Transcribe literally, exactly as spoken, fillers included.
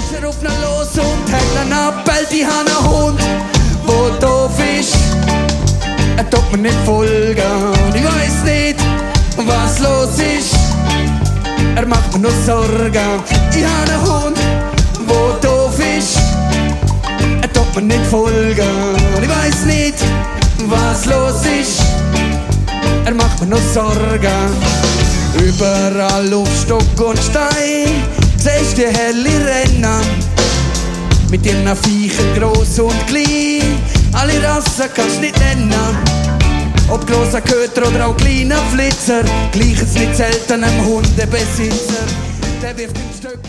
ist er auf ihn los und hat ihn abbellt. Ich habe einen Hund, der doof ist. Er tut mir nicht folgen. Ich weiss nicht, was los ist. Er macht mir nur Sorgen. Ich habe einen Hund, der doof ist. Er tut mir nicht folgen. Ich weiss nicht, was los ist. Er macht mir nur Sorgen. Überall auf Stock und Stein siehst du die helle Rennen. Mit ihren Viechern gross und klein. Alle Rassen kannst du nicht nennen. Ob grosser Köter oder auch kleiner Flitzer, gleich es nicht selten einem Hundebesitzer. Der wirft im Stück